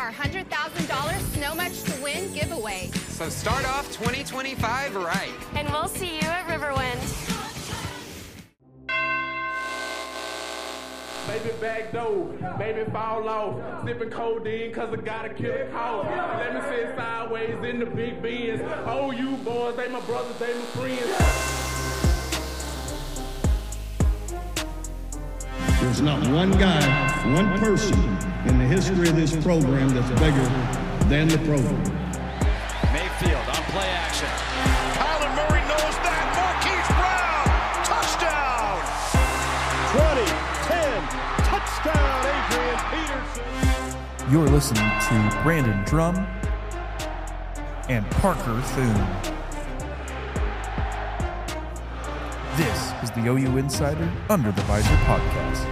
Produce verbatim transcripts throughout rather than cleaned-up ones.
one hundred thousand dollars Snow Much to Win giveaway. So start off twenty twenty-five right. And we'll see you at Riverwind. Baby back door, baby fall off. Sipping codeine cause I gotta kill a cough. Let me sit sideways in the big Benz. Oh, you boys, they my brothers, they my friends. There's not one guy, one person in the history of this program that's bigger than the program. Mayfield on play action. Kyler Murray knows that. Marquise Brown. Touchdown. twenty, ten, touchdown, Adrian Peterson. You're listening to Brandon Drum and Parker Thune. This is the O U Insider Under the Visor podcast.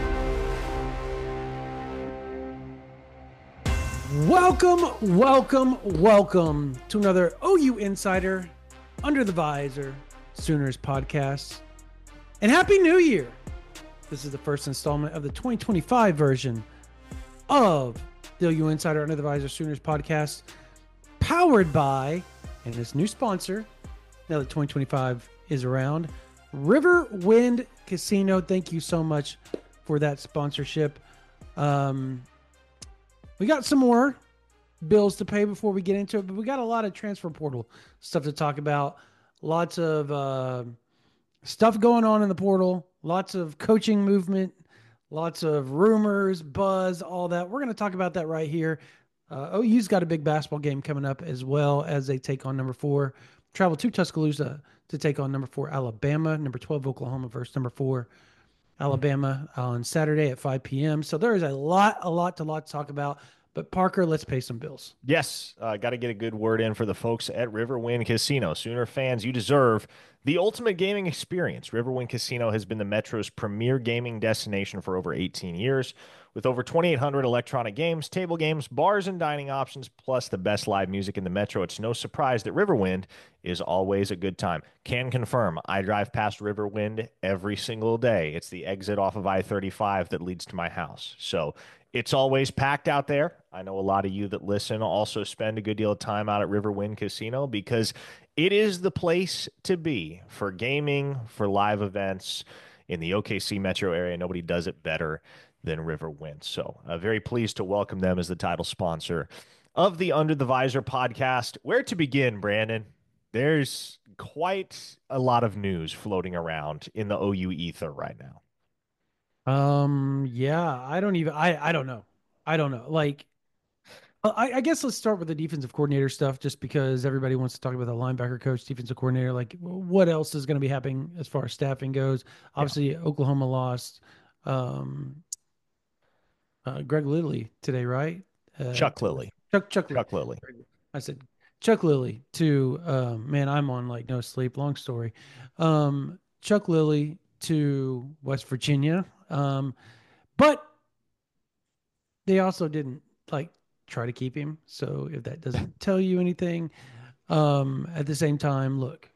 Welcome, welcome, welcome to another O U Insider Under the Visor Sooners podcast. And Happy New Year! This is the first installment of the twenty twenty-five version of the O U Insider Under the Visor Sooners podcast, powered by, and its new sponsor, now that twenty twenty-five is around, Riverwind Casino. Thank you so much for that sponsorship. Um, we got some more bills to pay before we get into it, but we got a lot of transfer portal stuff to talk about. Lots of uh, stuff going on in the portal. Lots of coaching movement. Lots of rumors, buzz, all that. We're going to talk about that right here. Uh, O U's got a big basketball game coming up as well as they take on number four. Travel to Tuscaloosa to take on number four Alabama, number twelve Oklahoma versus number four Alabama on Saturday at five p.m. So there is a lot, a lot, a lot to talk about. But Parker, let's pay some bills. Yes, uh, got to get a good word in for the folks at Riverwind Casino. Sooner fans, you deserve the ultimate gaming experience. Riverwind Casino has been the Metro's premier gaming destination for over eighteen years. With over twenty-eight hundred electronic games, table games, bars, and dining options, plus the best live music in the Metro, it's no surprise that Riverwind is always a good time. Can confirm, I drive past Riverwind every single day. It's the exit off of I thirty-five that leads to my house. So it's always packed out there. I know a lot of you that listen also spend a good deal of time out at Riverwind Casino because it is the place to be for gaming, for live events in the O K C metro area. Nobody does it better than Riverwind. So uh, very pleased to welcome them as the title sponsor of the Under the Visor podcast. Where to begin, Brandon? There's quite a lot of news floating around in the O U ether right now. Um, yeah, I don't even, I, I don't know. I don't know. Like, I, I guess let's start with the defensive coordinator stuff, just because everybody wants to talk about the linebacker coach, defensive coordinator. Like, what else is going to be happening as far as staffing goes? Obviously, yeah. Oklahoma lost um, uh, Greg Lilly today, right? Uh, Chuck Lilly. Chuck, Chuck, Chuck Lilly. I said Chuck Lilly to, um, man, I'm on like no sleep. Long story. Um, Chuck Lilly to West Virginia. Um, but they also didn't like try to keep him. So if that doesn't tell you anything, um, at the same time, look,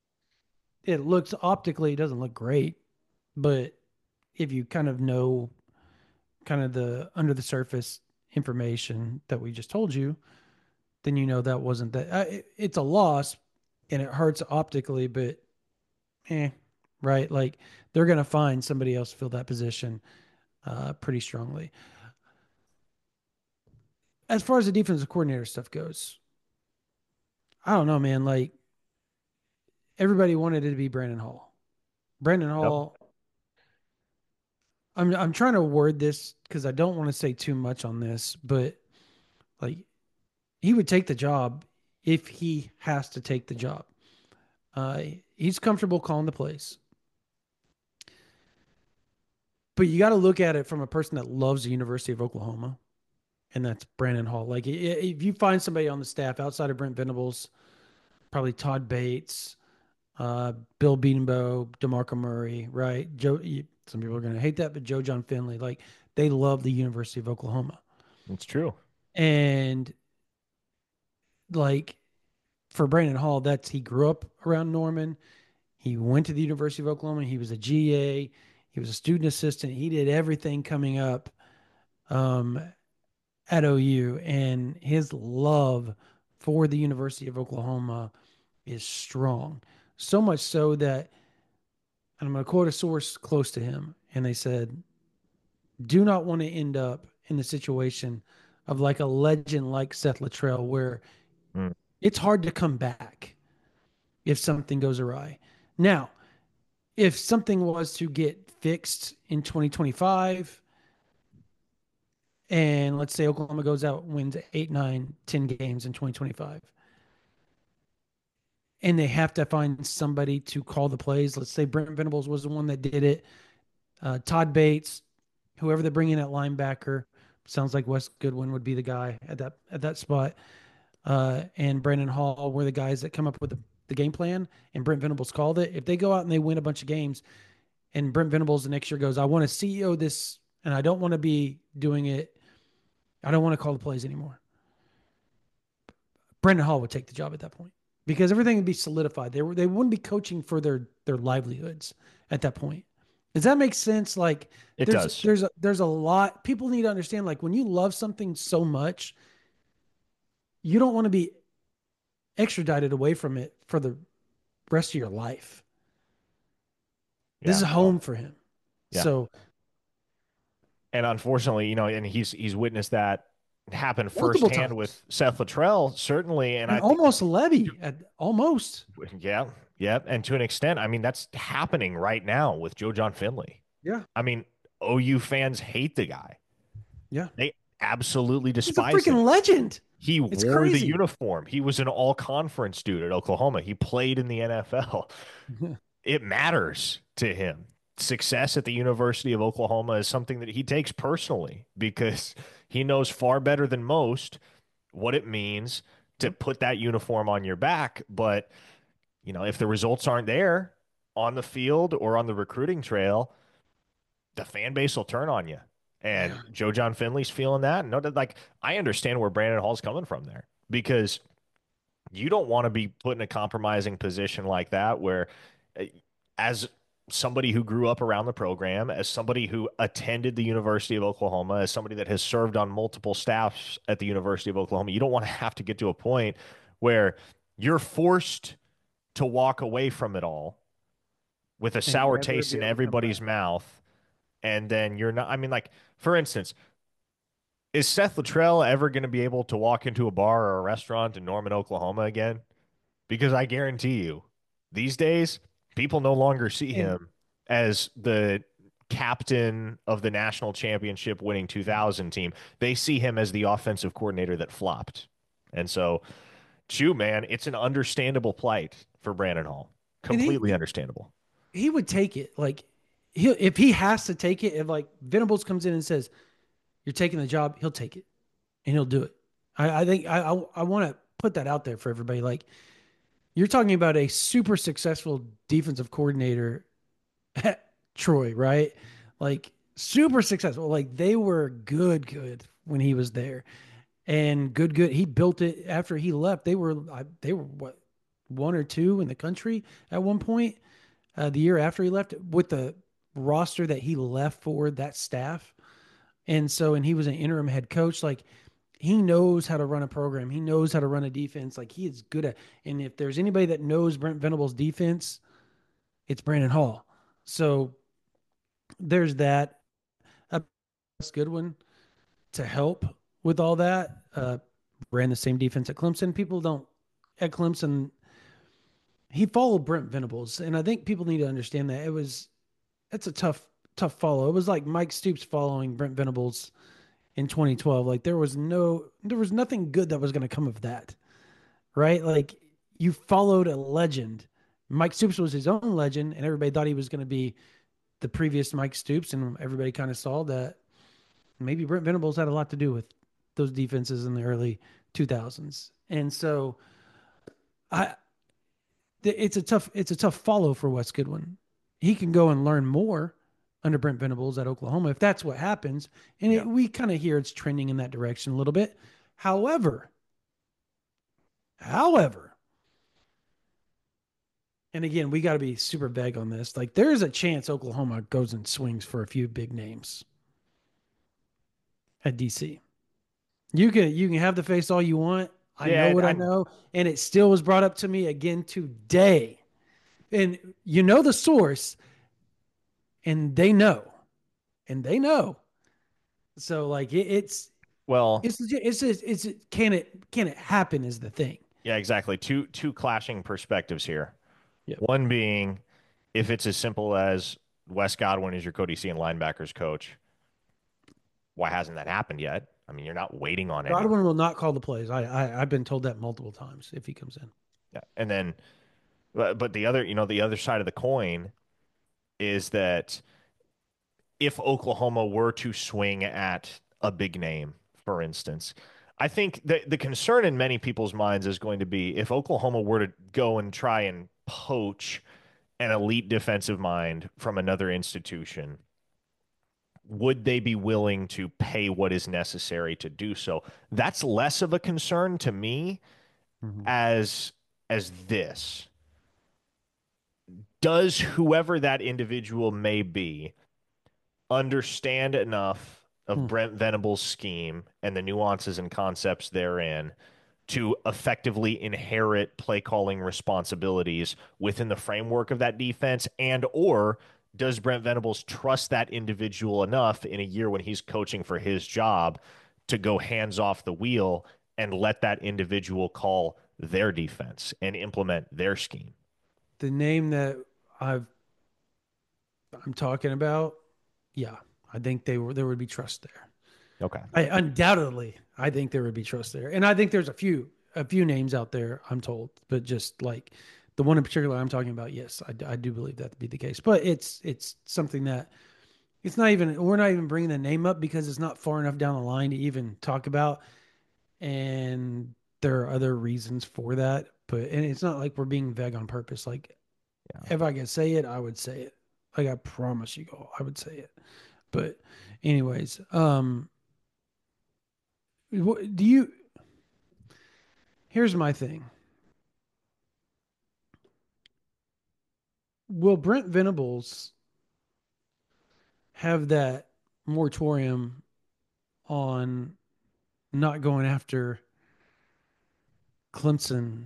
it looks optically, it doesn't look great, but if you kind of know kind of the under the surface information that we just told you, then you know that wasn't that. Uh, it, it's a loss and it hurts optically, but eh, right? Like they're going to find somebody else to fill that position uh, pretty strongly. As far as the defensive coordinator stuff goes, I don't know, man. Like everybody wanted it to be Brandon Hall. Brandon Hall. Yep. I'm I'm trying to word this because I don't want to say too much on this, but like he would take the job if he has to take the job. Uh, he's comfortable calling the plays. But you got to look at it from a person that loves the University of Oklahoma, and that's Brandon Hall. Like, if you find somebody on the staff outside of Brent Venables, probably Todd Bates, uh, Bill Bedenbaugh, DeMarco Murray, right? Joe. Some people are going to hate that, but Joe John Finley, like, they love the University of Oklahoma. It's true. And, like, for Brandon Hall, that's he grew up around Norman. He went to the University of Oklahoma. He was a G A. He was a student assistant. He did everything coming up um, at O U, and his love for the University of Oklahoma is strong. So much so that, and I'm going to quote a source close to him, and they said, do not want to end up in the situation of like a legend like Seth Luttrell, where mm. it's hard to come back if something goes awry. Now, if something was to get fixed in twenty twenty-five, and let's say Oklahoma goes out and wins eight, nine, ten games in twenty twenty-five, and they have to find somebody to call the plays. Let's say Brent Venables was the one that did it. Uh, Todd Bates, whoever they bring in at linebacker, sounds like Wes Goodwin would be the guy at that at that spot. Uh, and Brandon Hall were the guys that come up with the, the game plan, and Brent Venables called it. If they go out and they win a bunch of games, and Brent Venables the next year goes, I want to C E O this, and I don't want to be doing it. I don't want to call the plays anymore. Brandon Hall would take the job at that point because everything would be solidified. They were, they wouldn't be coaching for their, their livelihoods at that point. Does that make sense? Like it there's, does. There's a, there's a lot people need to understand. Like when you love something so much, you don't want to be extradited away from it for the rest of your life. Yeah. This is home for him. Yeah. So, and unfortunately, you know, and he's he's witnessed that happen firsthand times. With Seth Luttrell, certainly, and, and I almost Levy, at, almost. Yeah, yeah, and to an extent, I mean, that's happening right now with Joe John Finley. Yeah, I mean, O U fans hate the guy. Yeah, they absolutely despise him. He's a freaking him. legend. He it's wore crazy. the uniform. He was an all-conference dude at Oklahoma. He played in the N F L. It matters to him. Success at the University of Oklahoma is something that he takes personally because he knows far better than most what it means to put that uniform on your back. But, you know, if the results aren't there on the field or on the recruiting trail, the fan base will turn on you. And yeah. Joe John Finley's feeling that. No, like I understand where Brandon Hall's coming from there because you don't want to be put in a compromising position like that where as somebody who grew up around the program, as somebody who attended the University of Oklahoma, as somebody that has served on multiple staffs at the University of Oklahoma, you don't want to have to get to a point where you're forced to walk away from it all with a sour taste in everybody's mouth. And then you're not, I mean, like, for instance, is Seth Luttrell ever going to be able to walk into a bar or a restaurant in Norman, Oklahoma again? Because I guarantee you, these days, people no longer see him as the captain of the national championship winning two thousand team. They see him as the offensive coordinator that flopped. And so, Chew, man, it's an understandable plight for Brandon Hall. Completely he, understandable. He would take it. Like, he if he has to take it, if like Venables comes in and says, you're taking the job, he'll take it and he'll do it. I, I think I, I, I want to put that out there for everybody. Like, you're talking about a super successful defensive coordinator at Troy, right? Like super successful. Like they were good, good when he was there, and good, good. He built it after he left. They were, they were what, one or two in the country at one point. Uh, the year after he left, with the roster that he left for that staff, and so, and he was an interim head coach. Like, he knows how to run a program. He knows how to run a defense. Like, he is good at, and if there's anybody that knows Brent Venables' defense, it's Brandon Hall. So there's that. Uh, Goodwin to help with all that. Uh, ran the same defense at Clemson. People don't, at Clemson, he followed Brent Venables. And I think people need to understand that it was, it's a tough, tough follow. It was like Mike Stoops following Brent Venables in twenty twelve. Like there was no, there was nothing good that was going to come of that, right? Like you followed a legend. Mike Stoops was his own legend, and everybody thought he was going to be the previous Mike Stoops, and everybody kind of saw that maybe Brent Venables had a lot to do with those defenses in the early two thousands. And so I, it's a tough, it's a tough follow for Wes Goodwin. He can go and learn more under Brent Venables at Oklahoma if that's what happens. And yeah. it, we kind of hear it's trending in that direction a little bit. However, however, and again, we got to be super vague on this. Like, there's a chance Oklahoma goes and swings for a few big names at D C. You can you can have the face all you want. I Yeah, know what I, I- know, and it still was brought up to me again today. And you know the source, and they know, and they know. So like it, it's Well, it's legit- it's just, it's can it can it happen is the thing. yeah, exactly. Two two clashing perspectives here. Yep. One being, if it's as simple as Wes Godwin is your Cody C and linebackers coach, why hasn't that happened yet? I mean, you're not waiting on it. Godwin will not call the plays. I, I I've been told that multiple times if he comes in. Yeah. And then, but, but the other, you know, the other side of the coin is that if Oklahoma were to swing at a big name, for instance, I think the the concern in many people's minds is going to be if Oklahoma were to go and try and poach an elite defensive mind from another institution, would they be willing to pay what is necessary to do so? That's less of a concern to me Mm-hmm. as as this. Does whoever that individual may be understand enough of Hmm. Brent Venables' scheme and the nuances and concepts therein to effectively inherit play calling responsibilities within the framework of that defense? And or does Brent Venables trust that individual enough in a year when he's coaching for his job to go hands off the wheel and let that individual call their defense and implement their scheme? The name that I've I'm talking about, yeah, I think they were there would be trust there. Okay. I undoubtedly I think there would be trust there. And I think there's a few a few names out there, I'm told, but just like the one in particular I'm talking about, yes, I, I do believe that to be the case. But it's it's something that it's not even we're not even bringing the name up because it's not far enough down the line to even talk about. And there are other reasons for that, but and it's not like we're being vague on purpose. Like Yeah. if I could say it, I would say it. Like I promise you all, I would say it. But anyways, um what do you here's my thing. Will Brent Venables have that moratorium on not going after Clemson,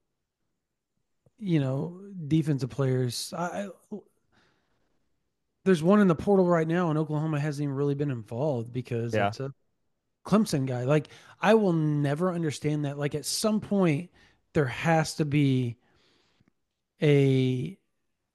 you know, defensive players? I, I there's one in the portal right now, and Oklahoma hasn't even really been involved because Yeah. it's a Clemson guy. Like, I will never understand that. Like, at some point, there has to be a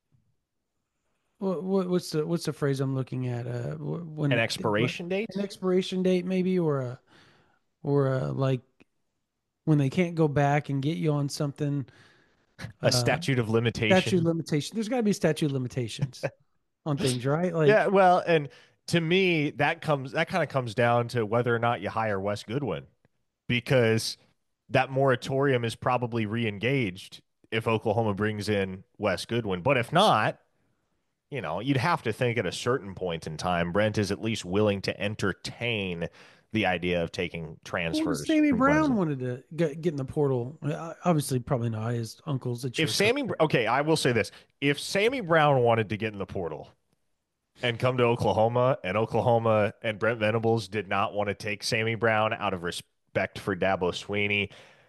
what, what what's the what's the phrase I'm looking at? Uh, wh- when An expiration date? an expiration date, maybe, or a or a like when they can't go back and get you on something. A uh, statute of limitation. Statute of limitation. There's got to be statute of limitations on things, right? Like, Yeah, well, and to me, that comes that kind of comes down to whether or not you hire Wes Goodwin, because that moratorium is probably re-engaged if Oklahoma brings in Wes Goodwin. But if not, you know, you'd have to think at a certain point in time, Brent is at least willing to entertain the idea of taking what transfers. if Sammy from Brown Clemson. wanted to get, get in the portal? Uh, Obviously, probably not. His uncle's a If chief. Sammy, okay, I will say this: if Sammy Brown wanted to get in the portal and come to Oklahoma, and Oklahoma and Brent Venables did not want to take Sammy Brown out of respect for Dabo Sweeney,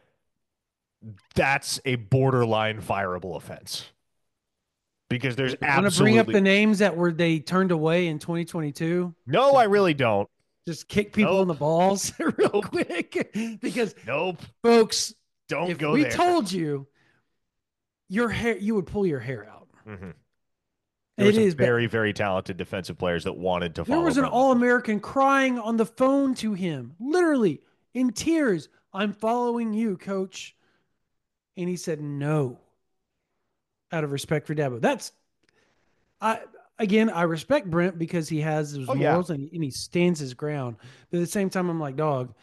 that's a borderline fireable offense. Because there's Want to bring absolutely up the names that were they turned away in twenty twenty-two? no, I really don't. Just kick people in Nope. the balls real Nope. quick, because Nope, folks, don't if go we there. told you your hair, you would pull your hair out. Mm-hmm. There were It some is bad. very, very talented defensive players that wanted to follow. There was an Brent. All-American crying on the phone to him, literally in tears. I'm following you, coach. And he said no, out of respect for Dabo. That's, I again, I respect Brent because he has his Oh, yeah. morals and, and he stands his ground. But at the same time, I'm like, dog,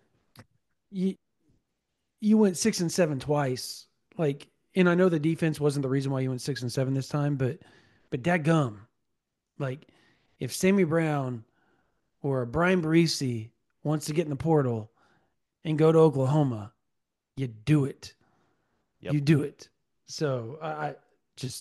you you went six and seven twice. Like, and I know the defense wasn't the reason why you went six and seven this time, but but dadgum, like, if Sammy Brown or Brian Barisi wants to get in the portal and go to Oklahoma, you do it. Yep. You do it. So I, I just,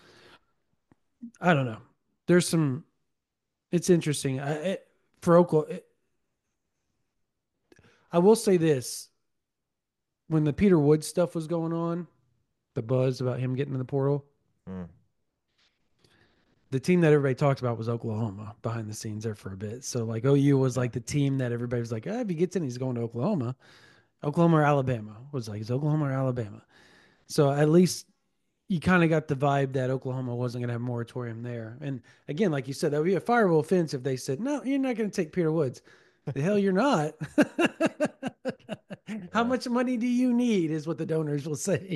I don't know. There's some, it's interesting. I, it, for Oklahoma, it, I will say this: when the Peter Woods stuff was going on, the buzz about him getting in the portal, Mm. the team that everybody talked about was Oklahoma behind the scenes there for a bit. So like O U was like the team that everybody was like, oh, if he gets in, he's going to Oklahoma. Oklahoma or Alabama was like, it's Oklahoma or Alabama. So at least you kind of got the vibe that Oklahoma wasn't going to have a moratorium there. And again, like you said, that would be a fireable offense if they said, no, you're not going to take Peter Woods. The hell you're not. How much money do you need is what the donors will say.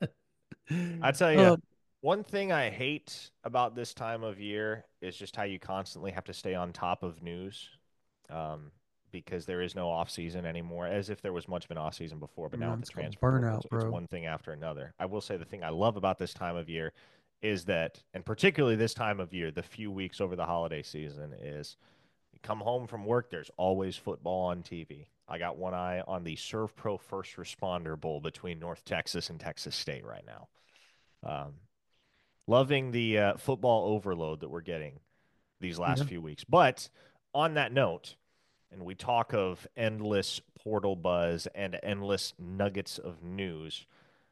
I tell you, Um, one thing I hate about this time of year is just how you constantly have to stay on top of news, um, because there is no off season anymore, as if there was much of an off season before. But now Man, with it's the called transfer portal, burnout, it's, it's bro. one thing after another. I will say the thing I love about this time of year is that, and particularly this time of year, the few weeks over the holiday season, is you come home from work, there's always football on T V. I got one eye on the Serve Pro First Responder Bowl between North Texas and Texas State right now. Um, loving the uh, football overload that we're getting these last Yeah. few weeks. But on that note, and we talk of endless portal buzz and endless nuggets of news,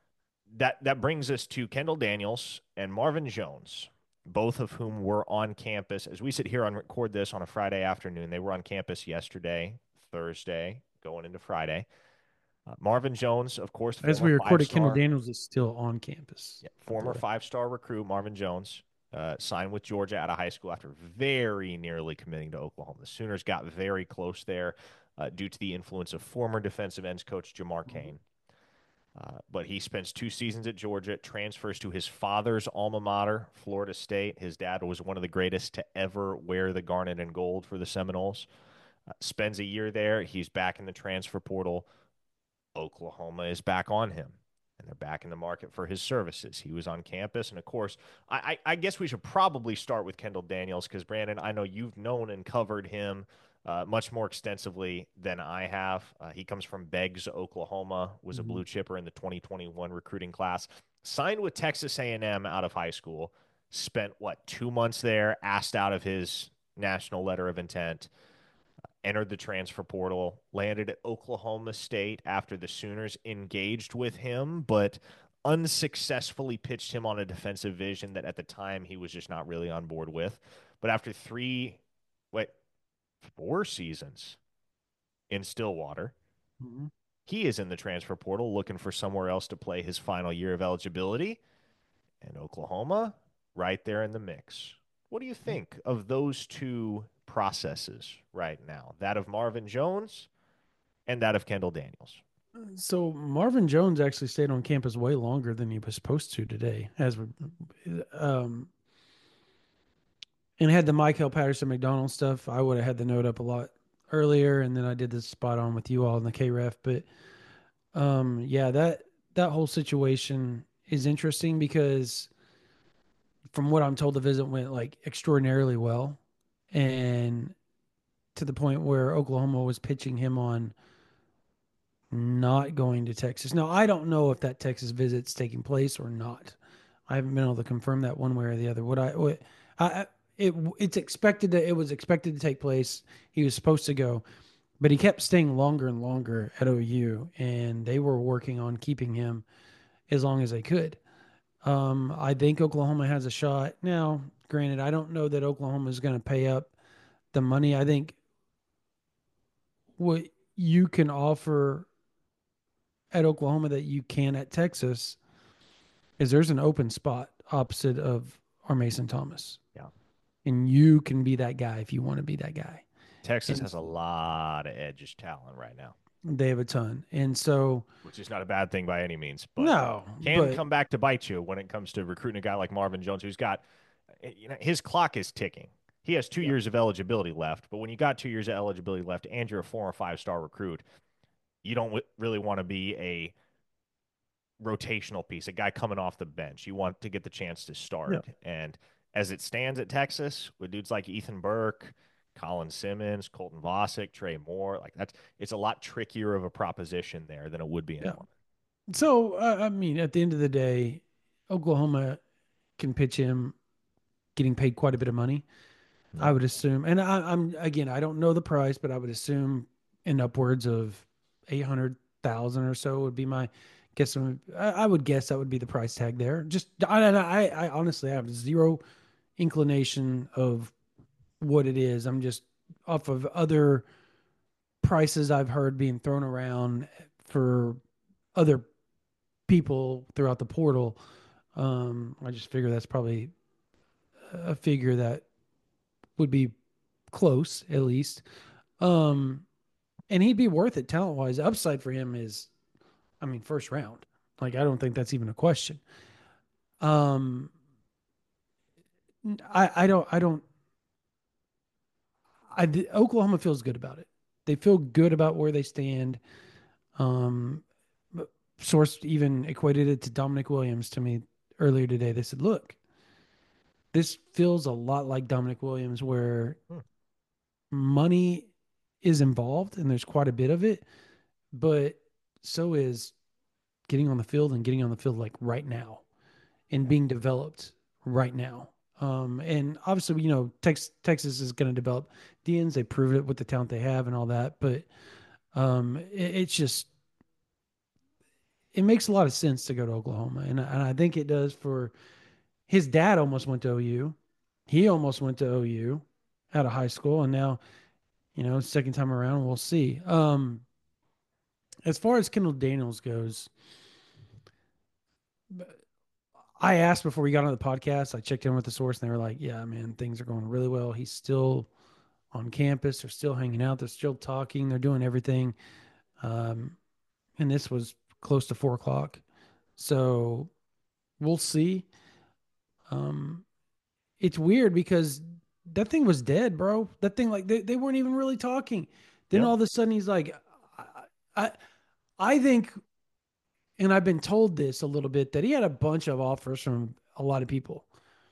that that brings us to Kendall Daniels and Marvin Jones, both of whom were on campus. As we sit here and record this on a Friday afternoon, they were on campus yesterday, Thursday, going into Friday. Uh, Marvin Jones, of course, As we former recorded, Kendall five-star Daniels is still on campus. yeah, former five-star recruit Marvin Jones uh, signed with Georgia out of high school after very nearly committing to Oklahoma. The Sooners got very close there uh, due to the influence of former defensive ends coach Jamar Cain. Uh, but he spends two seasons at Georgia, transfers to his father's alma mater, Florida State. His dad was one of the greatest to ever wear the garnet and gold for the Seminoles. Uh, spends a year there. He's back in the transfer portal. Oklahoma is back on him, and they're back in the market for his services. He was on campus, and of course, I, I, I guess we should probably start with Kendall Daniels because, Brandon, I know you've known and covered him uh, much more extensively than I have. Uh, he comes from Beggs, Oklahoma, was Mhm. a blue chipper in the twenty twenty-one recruiting class, signed with Texas A and M out of high school, spent, what, two months there, asked out of his national letter of intent, entered the transfer portal, landed at Oklahoma State after the Sooners engaged with him, but unsuccessfully pitched him on a defensive vision that at the time he was just not really on board with. But after three, what, four seasons in Stillwater, Mm-hmm. he is in the transfer portal looking for somewhere else to play his final year of eligibility. And Oklahoma, right there in the mix. What do you think of those two processes right now? That of Marvin Jones and that of Kendall Daniels. So Marvin Jones actually stayed on campus way longer than he was supposed to today, as we, um, and had the Michael Patterson McDonald stuff. I would have had the note up a lot earlier, and then I did this spot on with you all in the K ref. But um, yeah, that that whole situation is interesting because, from what I'm told, the visit went like extraordinarily well, and to the point where Oklahoma was pitching him on not going to Texas. Now, I don't know if that Texas visit's taking place or not. I haven't been able to confirm that one way or the other. What I, what, I, it, it's expected that it was expected to take place. He was supposed to go, but he kept staying longer and longer at O U, and they were working on keeping him as long as they could. Um, I think Oklahoma has a shot. Now, granted, I don't know that Oklahoma is going to pay up the money. I think what you can offer at Oklahoma that you can at Texas is there's an open spot opposite of our Mason Thomas. Yeah. And you can be that guy if you want to be that guy. Texas And has a lot of edge talent right now. They have a ton. And so, which is not a bad thing by any means, but no, can but, come back to bite you when it comes to recruiting a guy like Marvin Jones, who's got, you know, his clock is ticking. He has two yeah. years of eligibility left, but when you got two years of eligibility left and you're a four or five star recruit, you don't w- really want to be a rotational piece, a guy coming off the bench. You want to get the chance to start. Yeah. And as it stands at Texas, with dudes like Ethan Burke, Colin Simmons, Colton Vosick, Trey Moore, like that's it's a lot trickier of a proposition there than it would be in yeah. Norman. So uh, I mean, at the end of the day, Oklahoma can pitch him getting paid quite a bit of money. Yeah. I would assume, and I, I'm again, I don't know the price, but I would assume in upwards of eight hundred thousand or so would be my guess. I I would guess that would be the price tag there. Just I I, I honestly have zero inclination of what it is. I'm just off of other prices I've heard being thrown around for other people throughout the portal. Um, I just figure that's probably a figure that would be close at least. Um, and he'd be worth it talent wise. Upside for him is, I mean, first round. Like, I don't think that's even a question. Um, I, I don't, I don't, I, Oklahoma feels good about it. They feel good about where they stand. Um, Source even equated it to Dominic Williams to me earlier today. They said, look, this feels a lot like Dominic Williams, where hmm. money is involved and there's quite a bit of it, but so is getting on the field and getting on the field like right now and being developed right now. Um, and obviously, you know, Tex- Texas is going to develop D Ns. They proved it with the talent they have and all that, but um, it, it's just, it makes a lot of sense to go to Oklahoma. And, and I think it does for his dad. Almost went to O U. He almost went to O U out of high school. And now, you know, second time around, we'll see. Um, as far as Kendall Daniels goes, I asked before we got on the podcast, I checked in with the source and they were like, yeah, man, things are going really well. He's still on campus. They're still hanging out. They're still talking. They're doing everything. Um, and this was close to four o'clock. So we'll see. Um, it's weird because that thing was dead, bro. That thing, like, they, they weren't even really talking. Then yep. all of a sudden he's like, I, I, I think, and I've been told this a little bit, that he had a bunch of offers from a lot of people.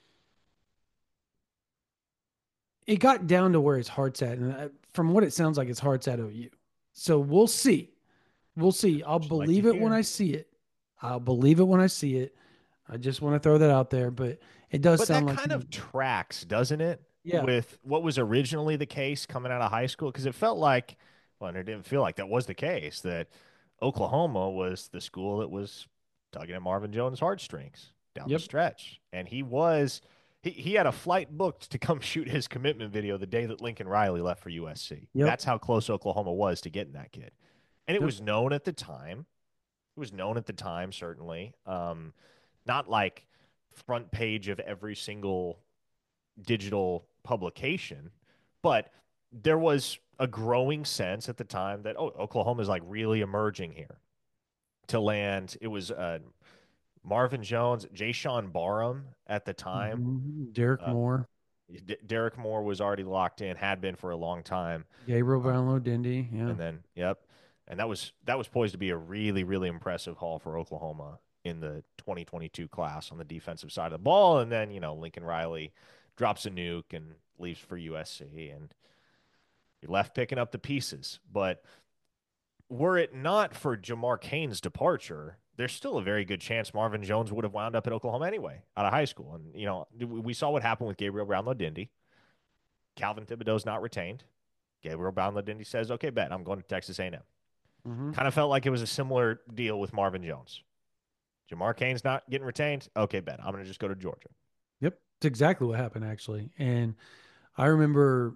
It got down to where his heart's at. And from what it sounds like, his heart's at O U. So we'll see. We'll see. I'll just believe like it hear. when I see it. I'll believe it when I see it. I just want to throw that out there, but it does but sound that like kind of tracks, doesn't it? Yeah. With what was originally the case coming out of high school, because it felt like, well, it didn't feel like that was the case, that Oklahoma was the school that was tugging at Marvin Jones' heartstrings down yep. the stretch, and he was he he had a flight booked to come shoot his commitment video the day that Lincoln Riley left for U S C. Yep. That's how close Oklahoma was to getting that kid. And it yep. was known at the time. It was known at the time, certainly. Um, not like front page of every single digital publication, but there was a growing sense at the time that, oh, Oklahoma is like really emerging here to land. It was uh, Marvin Jones, Jayshawn Barham at the time. Mm-hmm. Derek uh, Moore. D- Derek Moore was already locked in, had been for a long time. Gabriel Brownlow-Dindy, yeah. And then, yep. And that was that was poised to be a really, really impressive haul for Oklahoma in the twenty twenty-two class on the defensive side of the ball. And then, you know, Lincoln Riley drops a nuke and leaves for U S C, and you're left picking up the pieces. But were it not for Jamar Cain's departure, there's still a very good chance Marvin Jones would have wound up at Oklahoma anyway, out of high school. And, you know, we saw what happened with Gabriel Brownlow-Dindy. Calvin Thibodeau's not retained. Gabriel Brownlow-Dindy says, okay, bet, I'm going to Texas A and M. Mm-hmm. Kind of felt like it was a similar deal with Marvin Jones. Jamar Cain's not getting retained. Okay, bet, I'm going to just go to Georgia. Yep, it's exactly what happened, actually. And I remember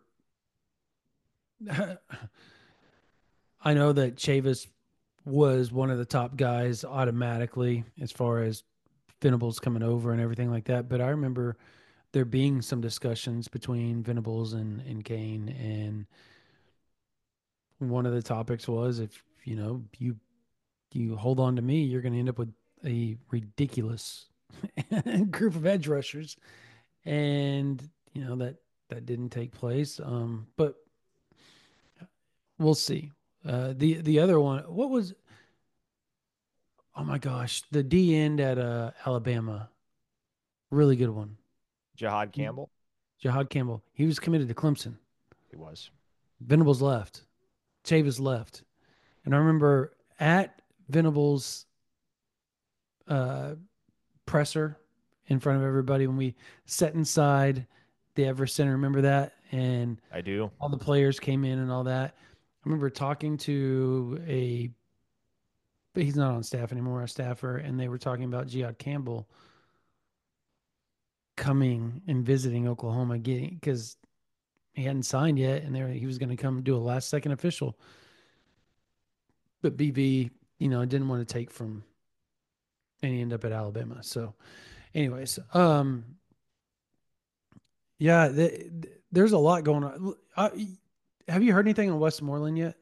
I know that Chavis was one of the top guys automatically as far as Venables coming over and everything like that. But I remember there being some discussions between Venables and, and Cain. And one of the topics was, if, you know, you, you hold on to me, you're going to end up with a ridiculous group of edge rushers. And, you know, that, that didn't take place. Um, but we'll see. Uh, the, the other one, what was, oh my gosh, the D end at uh, Alabama, really good one. Jahad Campbell. Jahad Campbell. He was committed to Clemson. He was. Venables left. Chavis left. And I remember at Venables' uh, presser in front of everybody when we sat inside the Everest Center. Remember that? And I do. All the players came in and all that. remember talking to a, but he's not on staff anymore, a staffer, and they were talking about Geod Campbell coming and visiting Oklahoma, getting because he hadn't signed yet, and there he was going to come do a last second official. But B V, you know, didn't want to take from, and he ended up at Alabama. So, anyways, um, yeah, the, the, there's a lot going on. Uh, have you heard anything on Westmoreland yet?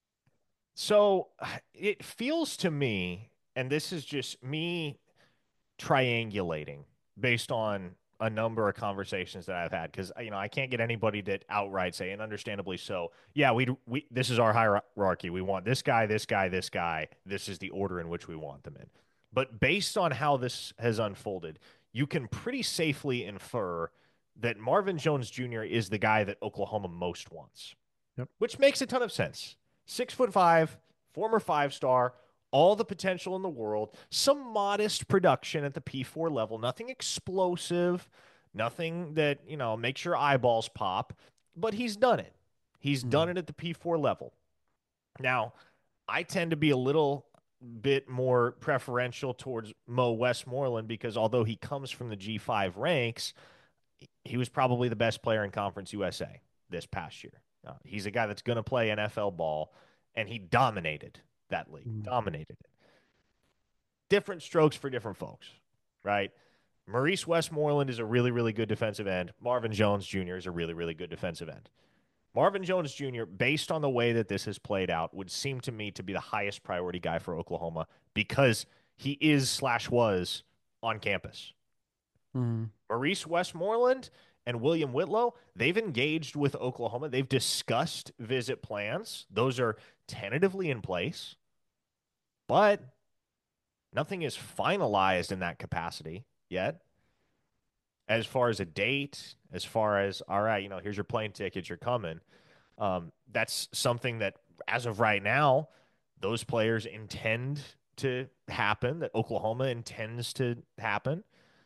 So it feels to me, and this is just me triangulating based on a number of conversations that I've had, because you know I can't get anybody to outright say, and understandably so, yeah, we we this is our hierarchy. We want this guy, this guy, this guy. This is the order in which we want them in. But based on how this has unfolded, you can pretty safely infer that Marvin Jones Junior is the guy that Oklahoma most wants. Yep. Which makes a ton of sense. Six foot five, former five star, all the potential in the world, some modest production at the P four level, nothing explosive, nothing that, you know, makes your eyeballs pop, but he's done it. He's mm-hmm. done it at the P four level. Now, I tend to be a little bit more preferential towards Mo Westmoreland because although he comes from the G five ranks, he was probably the best player in Conference U S A this past year. Uh, he's a guy that's going to play N F L ball, and he dominated that league, mm. dominated it. Different strokes for different folks, right? Maurice Westmoreland is a really, really good defensive end. Marvin Jones Junior is a really, really good defensive end. Marvin Jones Junior, based on the way that this has played out, would seem to me to be the highest priority guy for Oklahoma because he is slash was on campus. Mm. Maurice Westmoreland and William Whitlow, they've engaged with Oklahoma. They've discussed visit plans. Those are tentatively in place, but nothing is finalized in that capacity yet. As far as a date, as far as, all right, you know, here's your plane ticket, you're coming. Um, that's something that, as of right now, those players intend to happen, that Oklahoma intends to happen.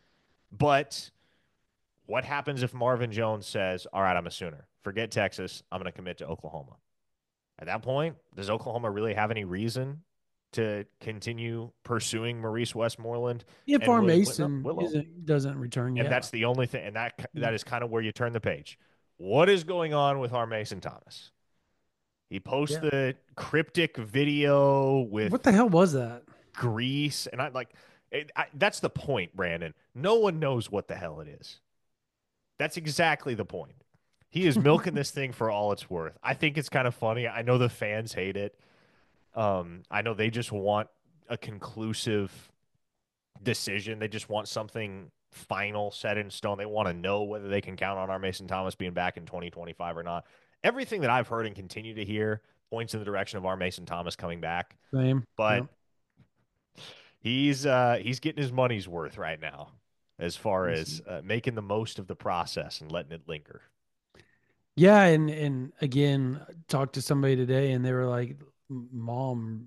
But what happens if Marvin Jones says, all right, I'm a Sooner. Forget Texas. I'm going to commit to Oklahoma. At that point, does Oklahoma really have any reason to continue pursuing Maurice Westmoreland? If our Mason isn't, doesn't return yet. And that's the only thing. And that that is kind of where you turn the page. What is going on with our Mason Thomas? He posts yeah. the cryptic video with. What the hell was that? Grease. And I like, it, I, that's the point, Brandon. No one knows what the hell it is. That's exactly the point. He is milking this thing for all it's worth. I think it's kind of funny. I know the fans hate it. Um, I know they just want a conclusive decision. They just want something final, set in stone. They want to know whether they can count on our Mason Thomas being back in twenty twenty-five or not. Everything that I've heard and continue to hear points in the direction of our Mason Thomas coming back. Same. But yeah. he's uh, he's getting his money's worth right now as far as uh, making the most of the process and letting it linger. Yeah, and and again, talked to somebody today, and they were like, Mom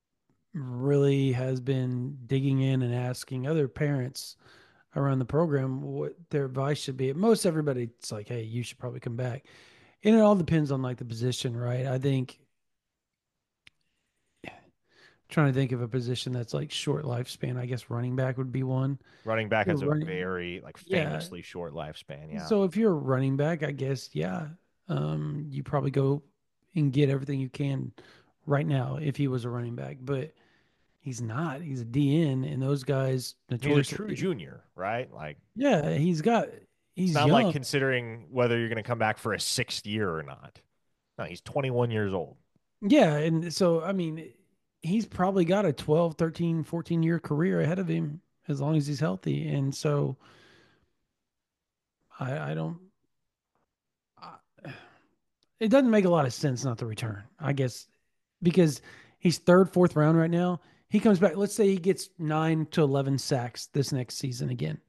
really has been digging in and asking other parents around the program what their advice should be. Most everybody, it's like, hey, you should probably come back. And it all depends on like the position, right? I think trying to think of a position that's like short lifespan. I guess running back would be one. Running back has running, a very like famously yeah. short lifespan. Yeah. So if you're a running back, I guess, yeah, um, you probably go and get everything you can right now if he was a running back, but he's not. He's a D N, and those guys. He's a true junior, right? Like, yeah, he's got. He's it's not young. like considering whether you're going to come back for a sixth year or not. No, he's twenty-one years old. Yeah, and so I mean, he's probably got a twelve, thirteen, fourteen year career ahead of him as long as he's healthy, and so I, I don't. I, it doesn't make a lot of sense not to return, I guess. Because he's third, fourth round right now. He comes back. Let's say he gets nine to eleven sacks this next season again.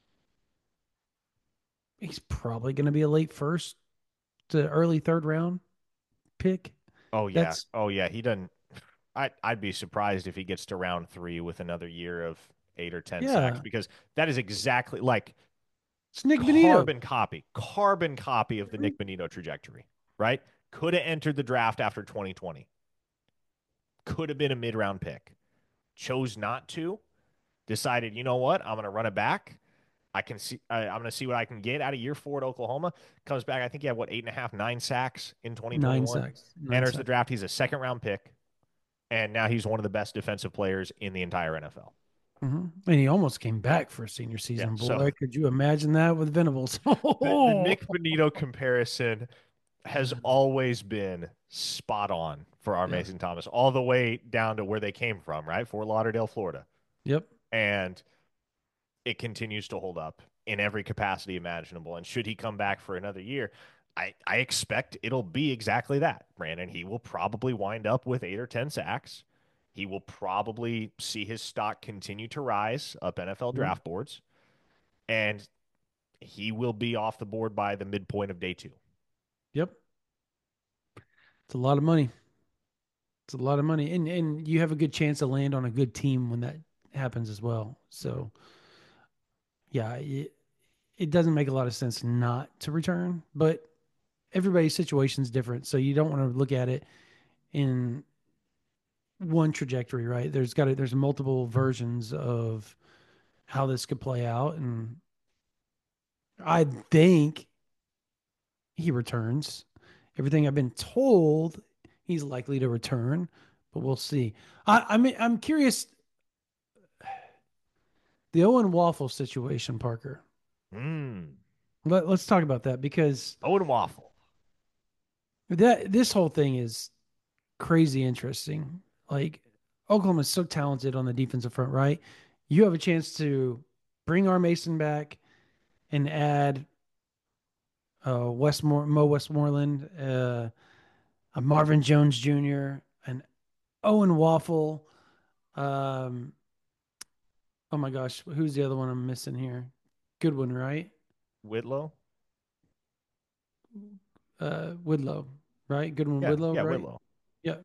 He's probably going to be a late first to early third round pick. Oh, yeah. That's, oh, yeah. He doesn't. I, I'd be surprised if he gets to round three with another year of eight or ten yeah. sacks, because that is exactly like it's Nick carbon Bonitto. copy, carbon copy of the Nick Bonitto trajectory. right? Could have entered the draft after twenty twenty. Could have been a mid-round pick. Chose not to. Decided, you know what? I'm going to run it back. I can see. I, I'm going to see what I can get out of year four at Oklahoma. Comes back. I think he had what eight and a half, nine sacks in twenty twenty-one. Nine sacks. Nine Enters sacks. the draft. He's a second round pick, and now he's one of the best defensive players in the entire N F L. Mm-hmm. And he almost came back for a senior season. Yeah, Boy, so, could you imagine that with Venables? the, the Nick Bonito comparison has always been spot on for our Yeah. Mason Thomas, all the way down to where they came from, right? Fort Lauderdale, Florida. Yep. And it continues to hold up in every capacity imaginable. And should he come back for another year, I, I expect it'll be exactly that, Brandon. He will probably wind up with eight or ten sacks. He will probably see his stock continue to rise up N F L draft mm-hmm. boards. And he will be off the board by the midpoint of day two. Yep. It's a lot of money. It's a lot of money. And and you have a good chance to land on a good team when that happens as well. So, yeah, it, it doesn't make a lot of sense not to return. But everybody's situation is different. So you don't want to look at it in one trajectory, right? There's got to, there's multiple versions of how this could play out. And I think he returns. Everything I've been told, he's likely to return, but we'll see. I, I mean, I'm curious. The Owen Waffle situation, Parker. Mm. Let, let's talk about that because Owen Waffle. That this whole thing is crazy interesting. Like Oklahoma is so talented on the defensive front, right? You have a chance to bring our Mason back and add uh, Westmore, Mo Westmoreland, uh, a Marvin Jones Junior, an Owen Waffle. Um, oh my gosh, who's the other one I'm missing here? Good one, right? Whitlow. Uh, Whitlow, right? Goodwin yeah, Whitlow, yeah, right? Whitlow. Yeah.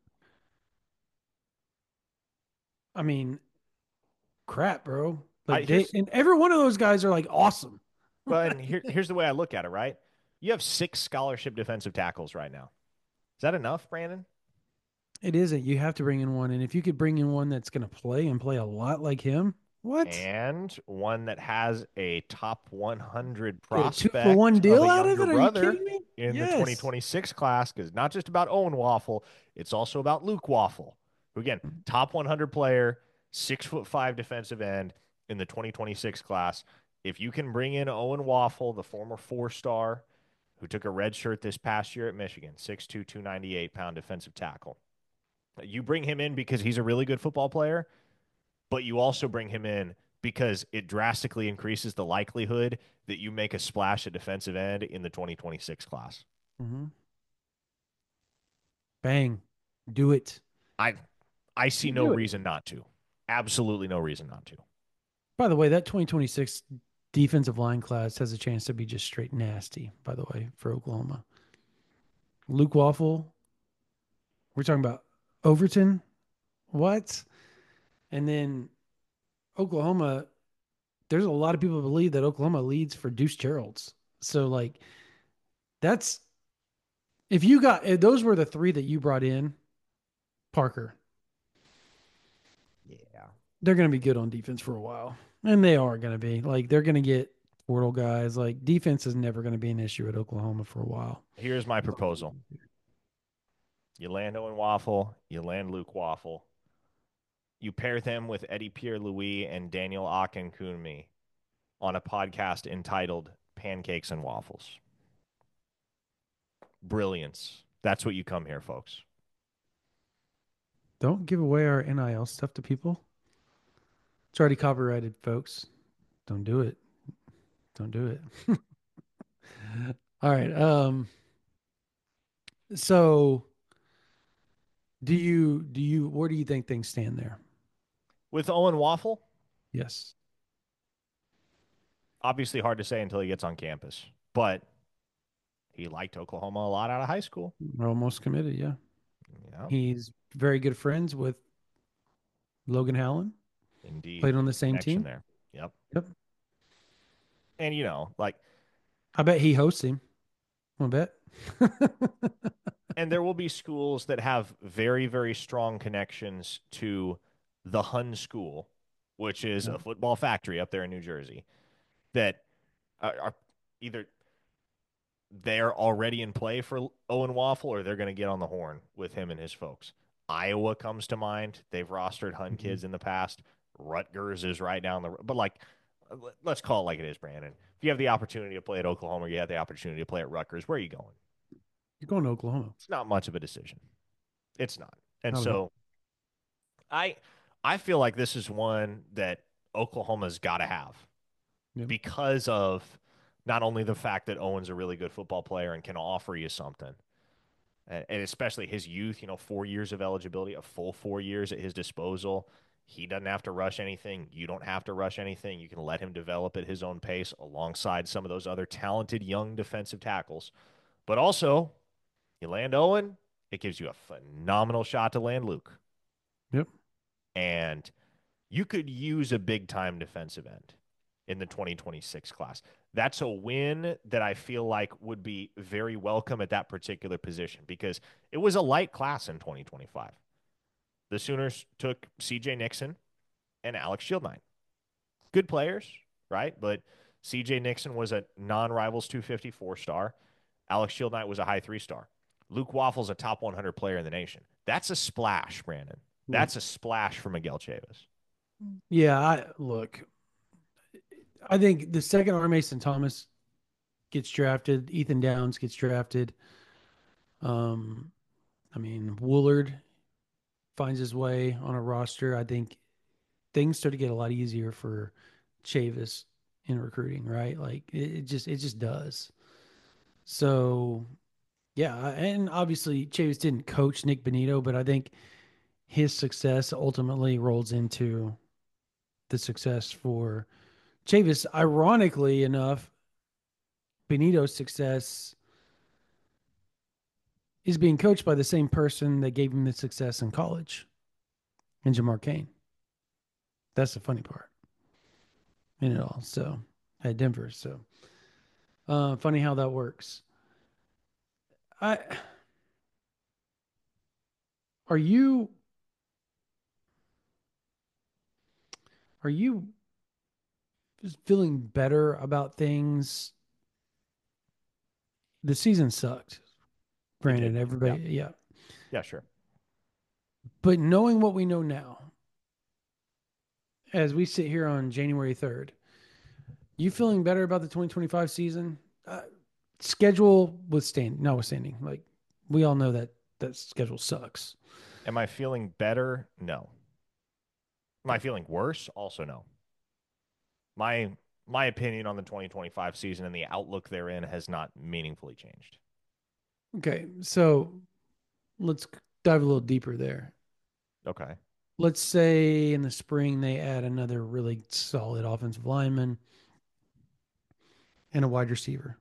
I mean, crap, bro. Like, I, they, and every one of those guys are like awesome. But and here, here's the way I look at it, right? You have six scholarship defensive tackles right now. Is that enough, Brandon? It isn't. You have to bring in one. And if you could bring in one that's going to play and play a lot like him, what? And one that has a top one hundred prospect. Yeah, two for one deal of out of it? Are you kidding me? In yes. the twenty twenty-six class, because it's not just about Owen Waffle, it's also about Luke Waffle, who, again, top one hundred player, six foot five defensive end in the twenty twenty-six class. If you can bring in Owen Waffle, the former four-star who took a red shirt this past year at Michigan, six two, two ninety-eight pound defensive tackle. You bring him in because he's a really good football player, but you also bring him in because it drastically increases the likelihood that you make a splash at defensive end in the twenty twenty-six class. Mm-hmm. Bang. Do it. I I see You no do it. reason not to. Absolutely no reason not to. By the way, that twenty twenty-six defensive line class has a chance to be just straight nasty, by the way, for Oklahoma. Luke Waffle. We're talking about Overton. What? And then Oklahoma, there's a lot of people who believe that Oklahoma leads for Deuce Gerald's. So, like, that's if you got if those were the three that you brought in, Parker. Yeah. They're going to be good on defense for a while. And they are going to be. Like, they're going to get portal guys. Like, defense is never going to be an issue at Oklahoma for a while. Here's my proposal. You land Owen Waffle, you land Luke Waffle. You pair them with Eddie Pierre-Louis and Daniel Akinkunmi on a podcast entitled Pancakes and Waffles. Brilliance. That's what you come here, folks. Don't give away our N I L stuff to people. It's already copyrighted, folks. Don't do it. Don't do it. All right. Um. So, do you do you where do you think things stand there? With Owen Waffle? Yes. Obviously hard to say until he gets on campus, but he liked Oklahoma a lot out of high school. We're almost committed, yeah. Yeah. He's very good friends with Logan Howland. Indeed. Played on the same Connection team. There. Yep. Yep. And, you know, like. I bet he hosts him Want to bet? And there will be schools that have very, very strong connections to the Hun School, which is Yeah. a football factory up there in New Jersey, that are, are either they're already in play for Owen Waffle or they're going to get on the horn with him and his folks. Iowa comes to mind. They've rostered Hun Mm-hmm. kids in the past. Rutgers is right down the but like let's call it like it is, Brandon. If you have the opportunity to play at Oklahoma, or you have the opportunity to play at Rutgers, where are you going? You're going to Oklahoma. It's not much of a decision. It's not. And Not at so all. I I feel like this is one that Oklahoma's got to have Yep. because of not only the fact that Owen's a really good football player and can offer you something, and, and especially his youth, you know, four years of eligibility, a full four years at his disposal. He doesn't have to rush anything. You don't have to rush anything. You can let him develop at his own pace alongside some of those other talented young defensive tackles. But also, you land Owen, it gives you a phenomenal shot to land Luke. Yep. And you could use a big-time defensive end in the twenty twenty-six class. That's a win that I feel like would be very welcome at that particular position because it was a light class in twenty twenty-five. The Sooners took C J Nixon and Alex Shieldknight. Good players, right? But C J Nixon was a non-rivals two fifty-four star. Alex Shieldknight was a high three-star. Luke Waffle's a top one hundred player in the nation. That's a splash, Brandon. That's a splash for Miguel Chavis. Yeah, I look. I think the second R. Mason Thomas gets drafted, Ethan Downs gets drafted. Um, I mean, Woolard finds his way on a roster. I think things start to get a lot easier for Chavis in recruiting, right? Like it, it just it just does. So yeah, and obviously Chavis didn't coach Nick Benito, but I think his success ultimately rolls into the success for Chavis. Ironically enough, Benito's success is being coached by the same person that gave him the success in college, in Jamar Cain. That's the funny part in it all. So at Denver. So uh, funny how that works. I are you are you just feeling better about things? The season sucked. Granted, everybody, yeah. yeah. Yeah, sure. But knowing what we know now, as we sit here on January third, you feeling better about the twenty twenty-five season? Uh, schedule withstand, notwithstanding, like we all know that that schedule sucks. Am I feeling better? No. Am I feeling worse? Also no. My my opinion on the twenty twenty-five season and the outlook therein has not meaningfully changed. Okay, so let's dive a little deeper there. Okay. Let's say in the spring they add another really solid offensive lineman and a wide receiver.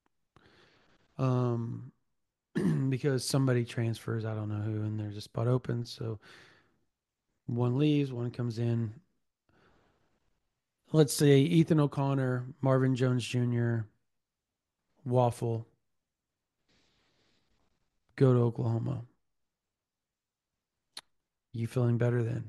Um, because somebody transfers, I don't know who, and there's a spot open. So one leaves, one comes in. Let's say Ethan O'Connor, Marvin Jones Junior, Waffle go to Oklahoma. You feeling better then?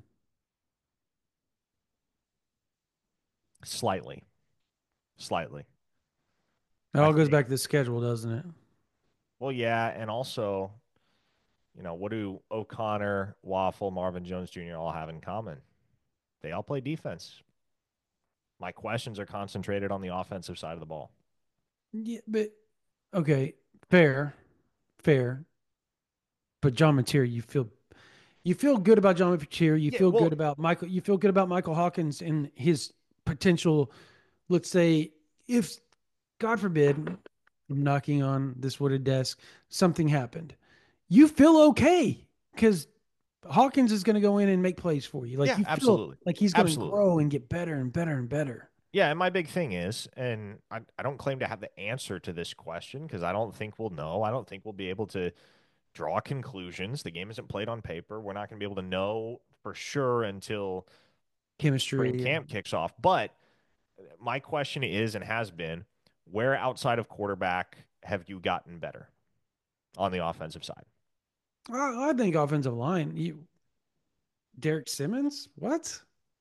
Slightly. Slightly. It all I goes think- back to the schedule, doesn't it? Well, yeah, and also, you know, what do O'Connor, Waffle, Marvin Jones Junior all have in common? They all play defense. My questions are concentrated on the offensive side of the ball. Yeah, but okay, fair, fair. But John Mateer, you feel you feel good about John Mateer. You Yeah, feel well- good about Michael. You feel good about Michael Hawkins and his potential. Let's say, if God forbid, I'm knocking on this wooded desk, something happened. You feel okay because Hawkins is going to go in and make plays for you. Like Yeah, you feel absolutely. like he's going to Absolutely. grow and get better and better and better. Yeah, and my big thing is, and I, I don't claim to have the answer to this question because I don't think we'll know. I don't think we'll be able to draw conclusions. The game isn't played on paper. We're not going to be able to know for sure until Chemistry. spring camp kicks off. But my question is and has been, where outside of quarterback have you gotten better on the offensive side? I, I think offensive line. You, Derek Simmons, what?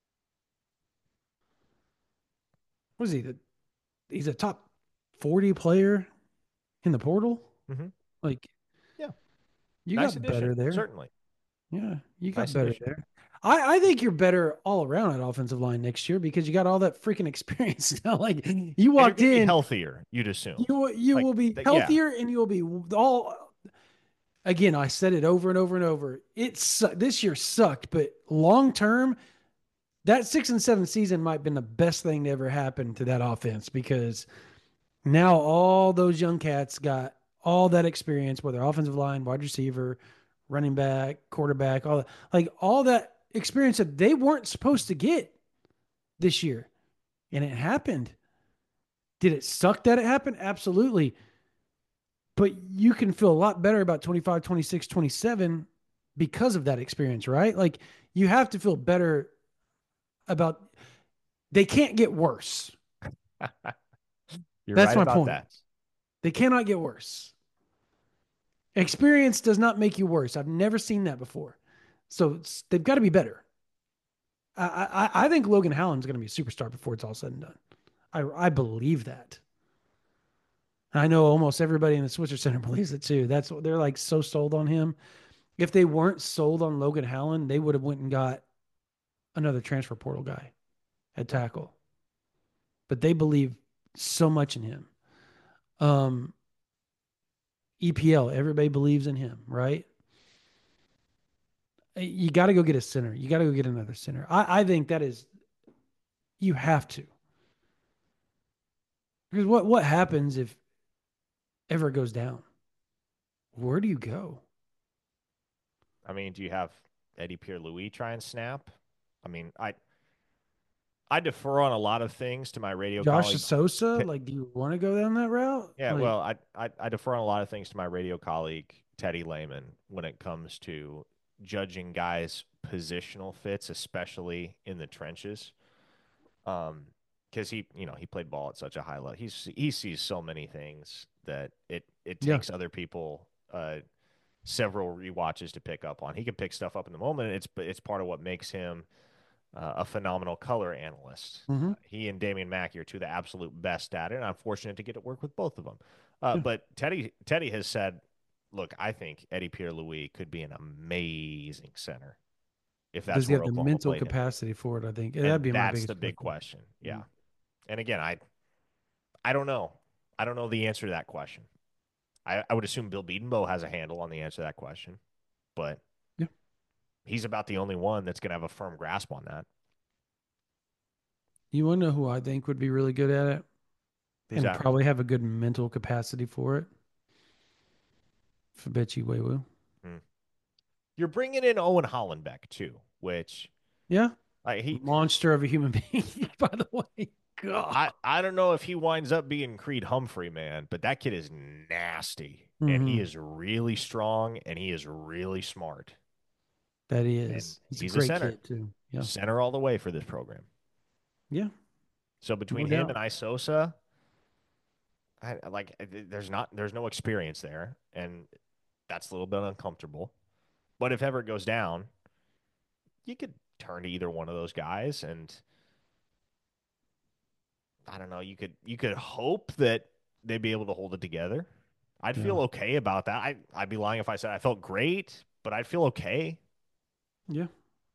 Was he the? He's a top forty player in the portal. Mm-hmm. Like, yeah, you nice got addition, better there. certainly. Yeah, you got Nice better addition. there. I, I think you're better all around at offensive line next year because you got all that freaking experience now. Like you walked and you're in healthier, you'd assume. You you like, will be th- healthier yeah. and you will be all. Again, I said it over and over and over. It's this year sucked, but long term, that six and seven season might have been the best thing to ever happen to that offense because now all those young cats got all that experience, whether offensive line, wide receiver, running back, quarterback, all that, like all that experience that they weren't supposed to get this year. And it happened. Did it suck that it happened? Absolutely. But you can feel a lot better about twenty-five, twenty-six, twenty-seven because of that experience, right? Like you have to feel better about they can't get worse. You're That's right my about point. that. They cannot get worse. Experience does not make you worse. I've never seen that before. So they've got to be better. I, I, I think Logan Hallen's going to be a superstar before it's all said and done. I, I believe that. I know almost everybody in the Switzer Center believes it too. That's what they're like so sold on him. If they weren't sold on Logan Hallen, they would have went and got another transfer portal guy at tackle. But they believe so much in him. Um, E P L, everybody believes in him, right? You got to go get a center. You got to go get another center. I, I think that is, you have to. Because what, what happens if ever goes down? Where do you go? I mean, do you have Eddie Pierre-Louis try and snap? I mean, I I defer on a lot of things to my radio Josh colleague. Sosa, like, do you want to go down that route? Yeah, like, well, I, I I defer on a lot of things to my radio colleague Teddy Lehman when it comes to judging guys' positional fits, especially in the trenches. Um, because he, you know, he played ball at such a high level. He's he sees so many things that it it Yeah. takes other people uh several rewatches to pick up on. He can pick stuff up in the moment. It's it's part of what makes him uh, a phenomenal color analyst. Mhm. Uh, he and Damian Mackey are two of the absolute best at it, and I'm fortunate to get to work with both of them. Uh, Yeah. But Teddy Teddy has said, look, I think Eddie Pierre-Louis could be an amazing center if that's does he where have the Oklahoma mental played him. capacity for it? I think And that'd be my that's biggest the big question. question. Yeah. And again, I I don't know. I don't know the answer to that question. I, I would assume Bill Bedenbaugh has a handle on the answer to that question, but Yeah. he's about the only one that's going to have a firm grasp on that. You want to know who I think would be really good at it Who's and that? probably have a good mental capacity for it? Fabichi Wewu. You're bringing in Owen Hollenbeck too, which Yeah. like he Monster of a human being, by the way. God. I, I don't know if he winds up being Creed Humphrey, man, but that kid is nasty and he Mhm. is really strong and he is really smart. That he is. And He's, he's a a great center. kid, too. Yeah. Center all the way for this program. Yeah. So between No him doubt. and Isosa, I I- like there's not there's no experience there, and that's a little bit uncomfortable. But if ever it goes down, you could turn to either one of those guys, and I don't know, you could you could hope that they'd be able to hold it together. I'd feel Yeah. okay about that. I I'd be lying if I said I felt great, but I'd feel okay. Yeah.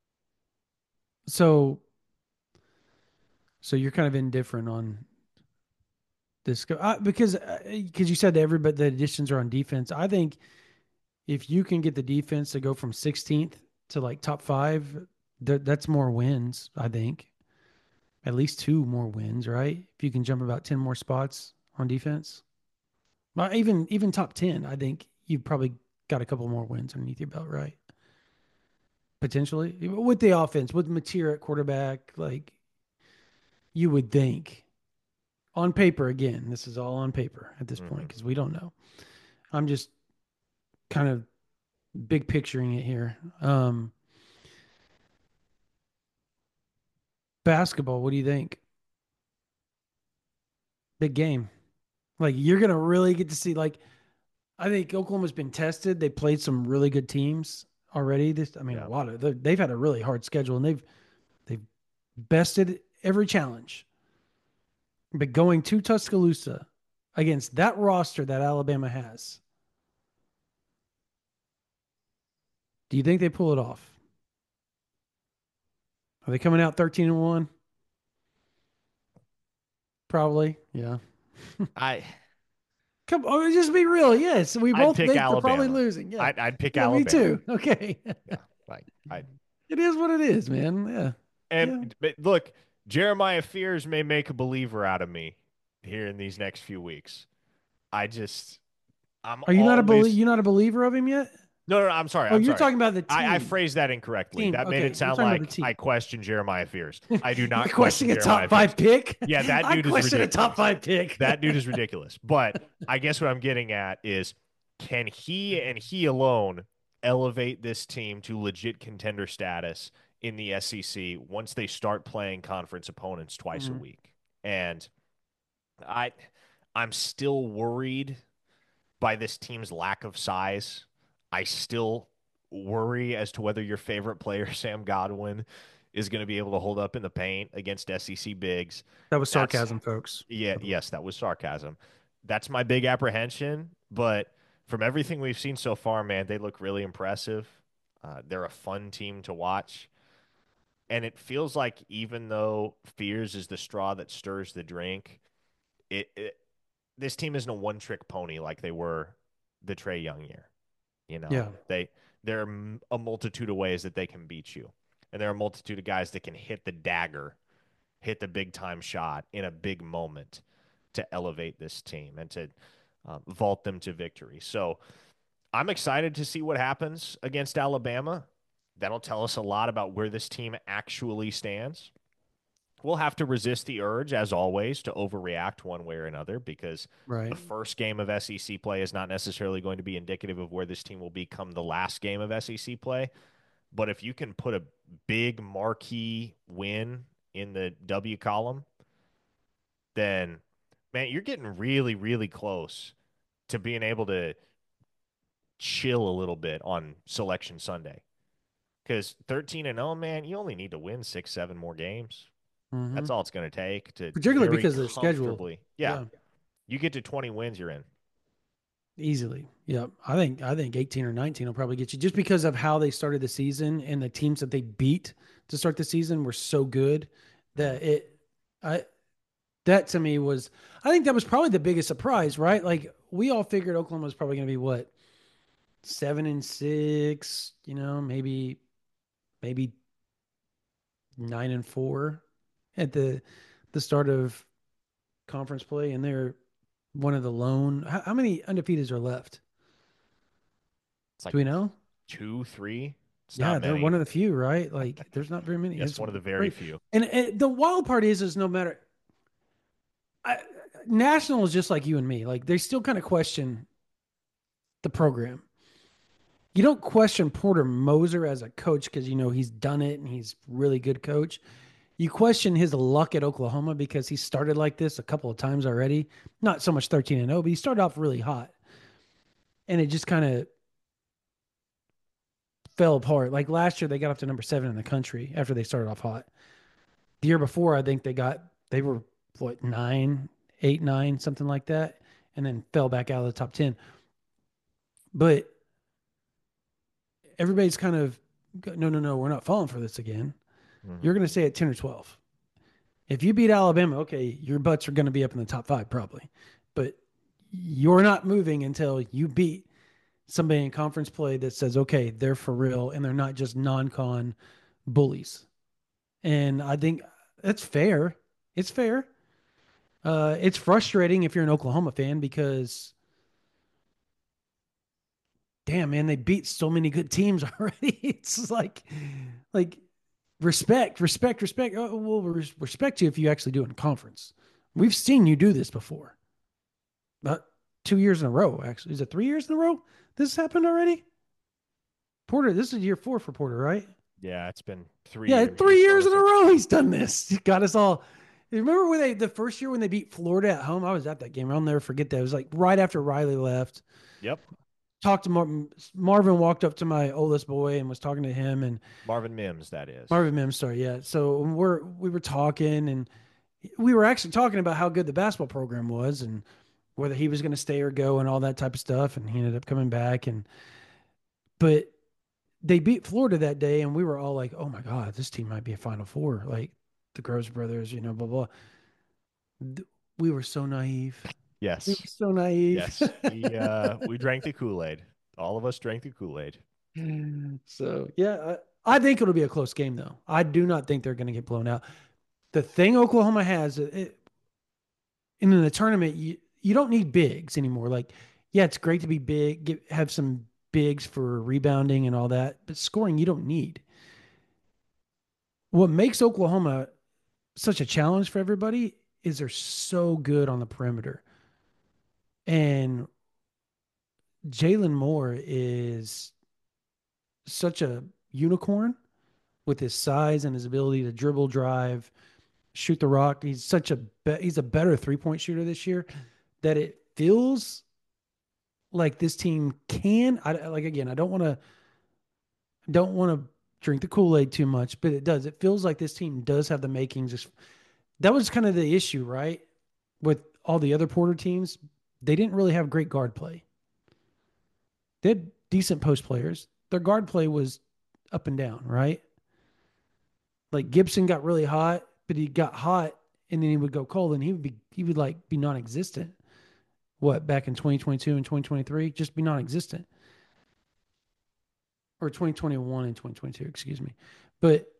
So, so you're kind of indifferent on this go uh, because because you said that everybody the additions are on defense. I think if you can get the defense to go from sixteenth to like top five, that that's more wins. I think at least two more wins, right? If you can jump about ten more spots on defense, well, even even top ten, I think you've probably got a couple more wins underneath your belt, right? Potentially with the offense, with Mateer at quarterback, like you would think on paper. Again, this is all on paper at this Mhm. point because we don't know. I'm just kind of big picturing it here. Um, basketball, what do you think? Big game. Like you're gonna really get to see. Like I think Oklahoma's been tested. They played some really good teams already. This, I mean, Yeah. a lot of they've had a really hard schedule, and they've they've bested every challenge. But going to Tuscaloosa against that roster that Alabama has, do you think they pull it off? Are they coming out thirteen and one? Probably, yeah. I Come on, just be real. Yes, we I'd both pick think they're Alabama. probably losing. Yeah, I'd, I'd pick yeah, Alabama. me too. Okay, Yeah, like I. it is what it is, man. Yeah. And but look, Jeremiah Fears may make a believer out of me here in these next few weeks. I just, I'm. Are you not a always- belie- you not a believer of him yet? No, no, no, I'm sorry. Oh, I'm you're sorry. talking about the team. I, I phrased that incorrectly. Team, That made okay, it you're sound talking about like the team. I question Jeremiah Fears. I do not questioning a question top Jeremiah five Fears. pick. Yeah, that I dude is question a ridiculous. top five pick. That dude is ridiculous. But I guess what I'm getting at is, can he and he alone elevate this team to legit contender status in the S E C once they start playing conference opponents twice Mm-hmm. a week? And I, I'm still worried by this team's lack of size. I still worry as to whether your favorite player, Sam Godwin, is going to be able to hold up in the paint against S E C bigs. That was That's- sarcasm, folks. Yeah, yes, that was sarcasm. That's my big apprehension. But from everything we've seen so far, man, they look really impressive. Uh, they're a fun team to watch. And it feels like even though Fears is the straw that stirs the drink, it, it this team isn't a one-trick pony like they were the Trae Young year. You know, Yeah. they there are m- a multitude of ways that they can beat you, and there are a multitude of guys that can hit the dagger, hit the big time shot in a big moment to elevate this team and to um, vault them to victory. So I'm excited to see what happens against Alabama. That'll tell us a lot about where this team actually stands. We'll have to resist the urge, as always, to overreact one way or another because Right. the first game of S E C play is not necessarily going to be indicative of where this team will become the last game of S E C play. But if you can put a big marquee win in the W column, then, man, you're getting really, really close to being able to chill a little bit on Selection Sunday. Because thirteen and oh, man, you only need to win six, seven more games. Mhm. That's all it's going to take to Particularly very because of their schedule. comfortably- Yeah, Yeah. you get to twenty wins, you're in. Easily. Yeah. I think I think eighteen or nineteen will probably get you just because of how they started the season and the teams that they beat to start the season were so good that it I that to me was I think that was probably the biggest surprise, right? Like we all figured Oklahoma was probably going to be what seven and six, you know, maybe maybe nine and four at the the start of conference play, and they're one of the lone. How, how many undefeateds are left? It's like Do we know? two, three. It's Yeah, not they're many. one of the few, right? Like, there's not very many. Yes, It's one of the very great. few. And, and the wild part is, is no matter. I, National is just like you and me. Like, they still kind of question the program. You don't question Porter Moser as a coach because you know he's done it and he's a really good coach. You question his luck at Oklahoma because he started like this a couple of times already. Not so much thirteen and oh, but he started off really hot. And it just kind of fell apart. Like last year, they got up to number seven in the country after they started off hot. The year before, I think they got, they were what, nine, eight, nine, something like that, and then fell back out of the top ten. But everybody's kind of, no, no, no, we're not falling for this again. Mhm. You're going to stay at ten or twelve. If you beat Alabama, okay, your butts are going to be up in the top five probably. But you're not moving until you beat somebody in conference play that says, okay, they're for real and they're not just non-con bullies. And I think that's fair. It's fair. Uh, it's frustrating if you're an Oklahoma fan because, damn, man, they beat so many good teams already. It's like, like respect, respect, respect. Oh, we'll res- respect you if you actually do it in conference. We've seen you do this before. Not two years in a row, actually. Is it three years in a row? This happened already? Porter, this is year four for Porter, right? Yeah, it's been three Yeah, years. three He's years in done a this. row he's done this. He got us all You remember when they the first year when they beat Florida at home? I was at that game. I'll never forget that. It was like right after Riley left. Yep. Talked to Marvin. Marvin walked up to my oldest boy and was talking to him and Marvin Mims, that is. Marvin Mims, sorry, yeah. So we're we were talking and we were actually talking about how good the basketball program was and whether he was going to stay or go and all that type of stuff. And he ended up coming back and but they beat Florida that day and we were all like, oh my God, this team might be a Final Four. Like the Groves brothers, you know, blah, blah. We were so naive. Yes. We were so naive. Yes. We, uh, we drank the Kool-Aid. All of us drank the Kool-Aid. So, yeah, I, I think it'll be a close game, though. I do not think they're going to get blown out. The thing Oklahoma has, it, in the tournament, you, you don't need bigs anymore. Like, yeah, it's great to be big, get, have some bigs for rebounding and all that, but scoring you don't need. What makes Oklahoma such a challenge for everybody is they're so good on the perimeter. And Jalen Moore is such a unicorn with his size and his ability to dribble, drive, shoot the rock. He's such a be- he's a better three-point shooter this year that it feels like this team can. I like again. I don't want to don't want to drink the Kool-Aid too much, but it does. It feels like this team does have the makings. That was kind of the issue, right? With all the other Porter teams, they didn't really have great guard play. They had decent post players. Their guard play was up and down, right? Like Gibson got really hot, but he got hot and then he would go cold and he would be he would like be non-existent. What, back in twenty twenty-two and twenty twenty-three? Just be non-existent. Or twenty twenty-one and twenty twenty-two, excuse me. But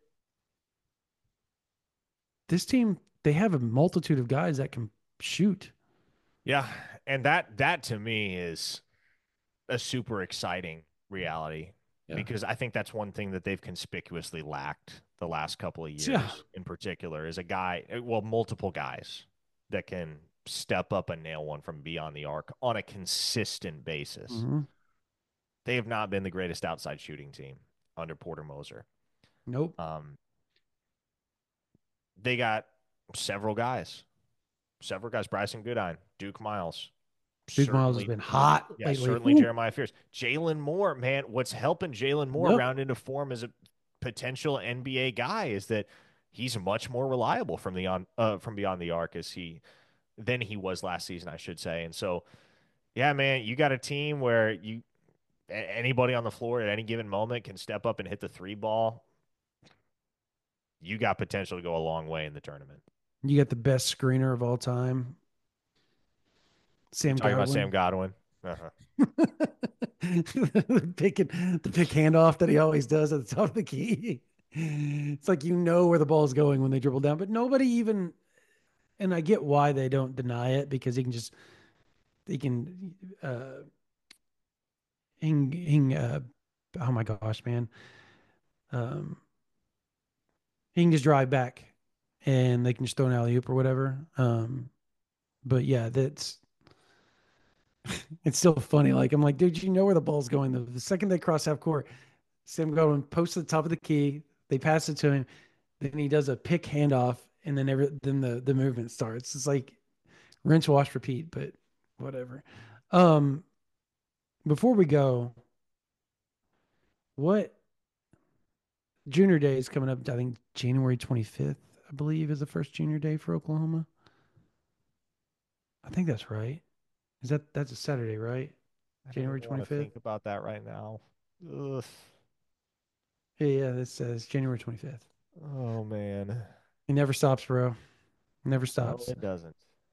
this team, they have a multitude of guys that can shoot. Yeah, and that that to me is a super exciting reality yeah. because I think that's one thing that they've conspicuously lacked the last couple of years yeah. in particular is a guy, well, multiple guys that can step up and nail one from beyond the arc on a consistent basis. Mm-hmm. They have not been the greatest outside shooting team under Porter Moser. Nope. Um, they got several guys, several guys, Bryson Goodine, Duke Miles. Duke certainly, Miles has been hot yeah, lately. Certainly Ooh. Jeremiah Fears. Jalen Moore, man, what's helping Jalen Moore yep. round into form as a potential N B A guy is that he's much more reliable from the on uh, from beyond the arc as he than he was last season, I should say. And so, yeah, man, you got a team where you anybody on the floor at any given moment can step up and hit the three ball. You got potential to go a long way in the tournament. You got the best screener of all time. Sam Talking Godwin. about Sam Godwin. Uh-huh. the pick the pick handoff that he always does at the top of the key. It's like you know where the ball is going when they dribble down, but nobody even. And I get why they don't deny it because he can just he can uh, he can, he can uh, oh my gosh, man. Um, he can just drive back, and they can just throw an alley oop or whatever. Um, but yeah, that's. It's still funny. Like, I'm like, dude, you know where the ball's going. The, the second they cross half court, Sam Godwin posts to the top of the key. They pass it to him. Then he does a pick handoff, and then every, then the, the movement starts. It's like rinse, wash, repeat, but whatever. Um, before we go, what junior day is coming up? I think January twenty-fifth, I believe, is the first junior day for Oklahoma. I think that's right. Is that that's a Saturday, right? January twenty-fifth. Think about that right now. Ugh. Yeah, yeah, that says January twenty-fifth. Oh man, it never stops, bro. It never stops. No, it doesn't.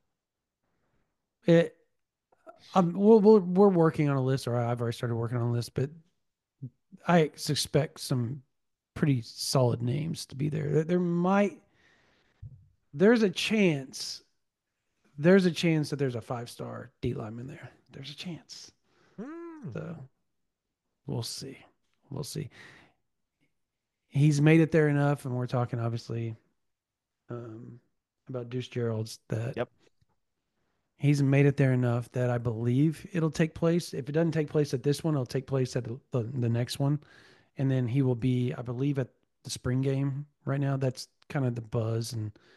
It. Um. We're, we're we're working on a list, or I've already started working on a list, but I expect some pretty solid names to be there. There, there might. There's a chance. There's a chance that there's a five-star D lineman there. There's a chance. Mm. So we'll see. We'll see. He's made it there enough, and we're talking obviously um, about Deuce Gerald's that yep. he's made it there enough that I believe it'll take place. If it doesn't take place at this one, it'll take place at the, the, the next one. And then he will be, I believe, at the spring game right now. That's kind of the buzz, and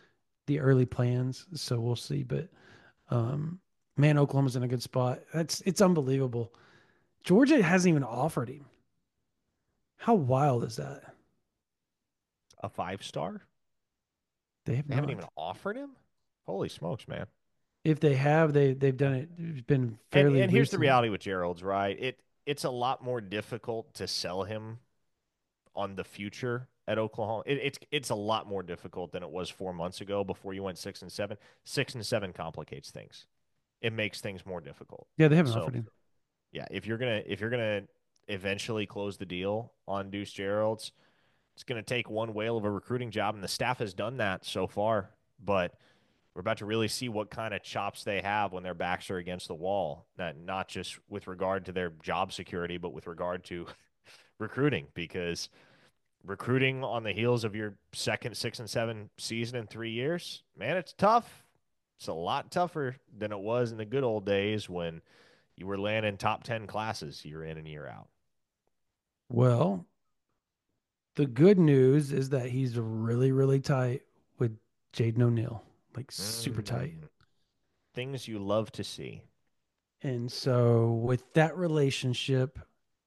the early plans, so we'll see. But um, man, Oklahoma's in a good spot. That's it's unbelievable. Georgia hasn't even offered him. How wild is that? A five star? They, have they haven't even offered him? Holy smokes, man. If they have, they they've done it. It's been fairly. And, and here's recent. the reality with Gerald's, right? It it's a lot more difficult to sell him on the future at Oklahoma. It, it's it's a lot more difficult than it was four months ago before you went six and seven. Six and seven complicates things. It makes things more difficult. Yeah, they haven't so, offered him. Yeah, if you're gonna if you're gonna eventually close the deal on Deuce Gerald's, it's gonna take one whale of a recruiting job, and the staff has done that so far. But we're about to really see what kind of chops they have when their backs are against the wall. Not not just with regard to their job security, but with regard to recruiting, because recruiting on the heels of your second six and seven season in three years, man, it's tough. It's a lot tougher than it was in the good old days when you were landing top ten classes year in and year out. Well, the good news is that he's really, really tight with Jaden O'Neal, like super mm. tight. Things you love to see. And so with that relationship,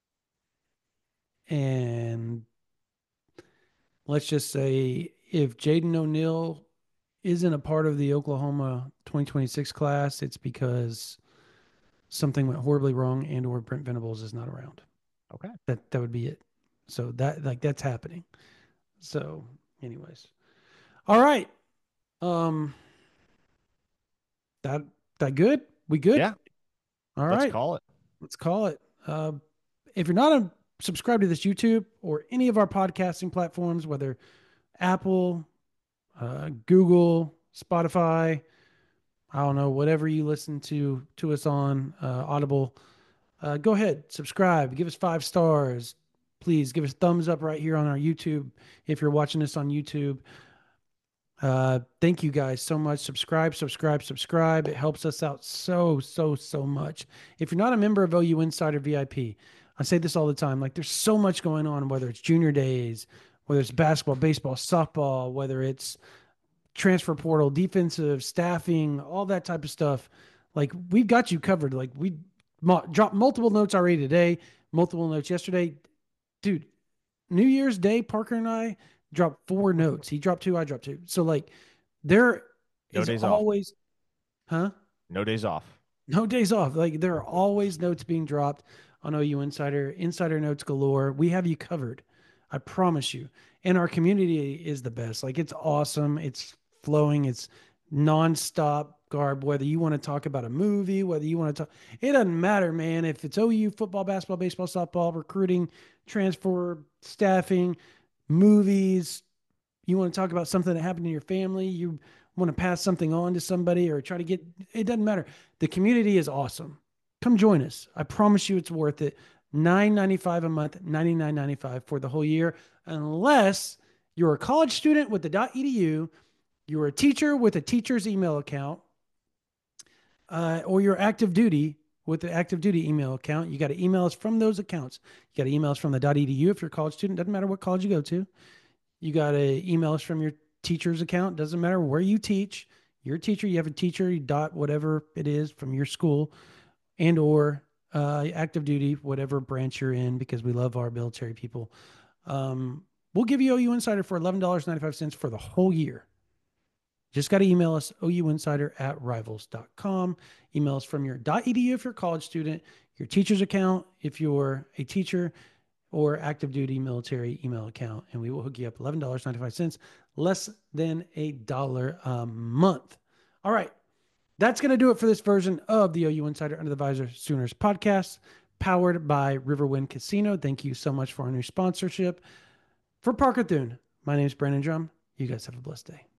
and let's just say if Jaden O'Neal isn't a part of the Oklahoma twenty twenty-six class, it's because something went horribly wrong and or Brent Venables is not around. Okay. That that would be it. So that like that's happening. So anyways. All right. Um that that good? We good? Yeah. All Let's right. call it. Let's call it. Uh if you're not a, subscribed to this YouTube or any of our podcasting platforms, whether Apple, uh, Google, Spotify, I don't know, whatever you listen to to us on, uh, Audible, uh, go ahead, subscribe, give us five stars. Please give us thumbs up right here on our YouTube if you're watching this on YouTube. Uh, thank you guys so much. Subscribe, subscribe, subscribe. It helps us out so, so, so much. If you're not a member of O U Insider V I P, I say this all the time, like there's so much going on, whether it's junior days, whether it's basketball, baseball, softball, whether it's transfer portal, defensive, staffing, all that type of stuff. Like we've got you covered. Like we mo- dropped multiple notes already today, multiple notes yesterday. Dude, New Year's Day, Parker and I dropped four notes. He dropped two, I dropped two. So like there no is days always, off. huh? No days off. No days off. Like there are always notes being dropped on O U Insider, Insider Notes galore. We have you covered. I promise you. And our community is the best. Like it's awesome. It's flowing. It's nonstop garb. Whether you want to talk about a movie, whether you want to talk, it doesn't matter, man. If it's O U football, basketball, baseball, softball, recruiting, transfer, staffing, movies, you want to talk about something that happened in your family, you want to pass something on to somebody or try to get, it doesn't matter. The community is awesome. Come join us. I promise you it's worth it. nine ninety-five a month, ninety-nine ninety-five for the whole year, unless you're a college student with the .edu, you're a teacher with a teacher's email account, uh, or you're active duty with the active duty email account. You got to email us from those accounts. You got to email us from the .edu if you're a college student. Doesn't matter what college you go to. You got to email us from your teacher's account. Doesn't matter where you teach. You're a teacher. You have a teacher dot whatever it is from your school, and or uh, active duty, whatever branch you're in, because we love our military people. Um, we'll give you O U Insider for eleven dollars and ninety-five cents for the whole year. Just got to email us, ouinsider at rivals dot com. Email us from your .edu if you're a college student, your teacher's account if you're a teacher, or active duty military email account, and we will hook you up eleven dollars and ninety-five cents, less than a dollar a month. All right. That's going to do it for this version of the O U Insider Under the Visor Sooners podcast, powered by Riverwind Casino. Thank you so much for our new sponsorship. For Parker Thune, my name is Brandon Drum. You guys have a blessed day.